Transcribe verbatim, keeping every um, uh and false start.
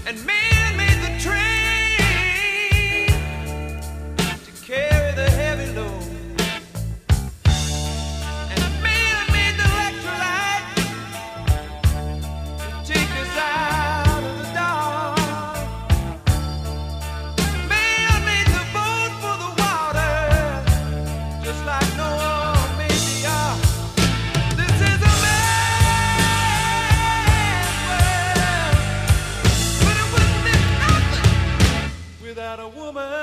And man made the train to carry the heavy load. And man made the electrolyte to take us out of the dark. Man made the boat for the water, just like Noah made the ark. This is a man's world, but it wouldn't be nothing without a woman.